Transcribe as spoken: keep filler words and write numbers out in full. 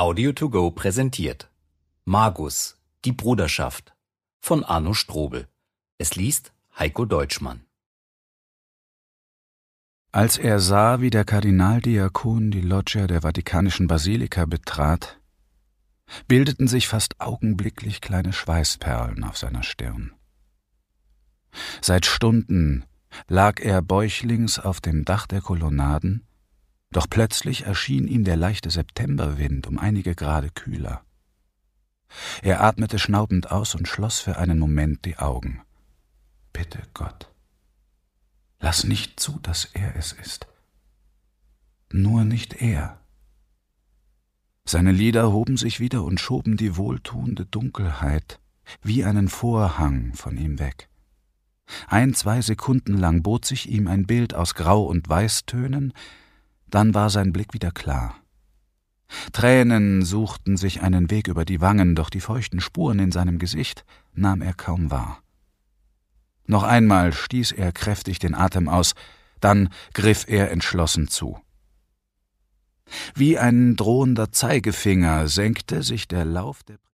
Audio to go präsentiert Magus, die Bruderschaft von Arno Strobel. Es liest Heiko Deutschmann. Als er sah, wie der Kardinaldiakon die Loggia der Vatikanischen Basilika betrat, bildeten sich fast augenblicklich kleine Schweißperlen auf seiner Stirn. Seit Stunden lag er bäuchlings auf dem Dach der Kolonnaden, doch plötzlich erschien ihm der leichte Septemberwind um einige Grade kühler. Er atmete schnaubend aus und schloss für einen Moment die Augen. Bitte, Gott, lass nicht zu, dass er es ist. Nur nicht er. Seine Lider hoben sich wieder und schoben die wohltuende Dunkelheit wie einen Vorhang von ihm weg. Ein, zwei Sekunden lang bot sich ihm ein Bild aus Grau- und Weißtönen, dann war sein Blick wieder klar. Tränen suchten sich einen Weg über die Wangen, doch die feuchten Spuren in seinem Gesicht nahm er kaum wahr. Noch einmal stieß er kräftig den Atem aus, dann griff er entschlossen zu. Wie ein drohender Zeigefinger senkte sich der Lauf der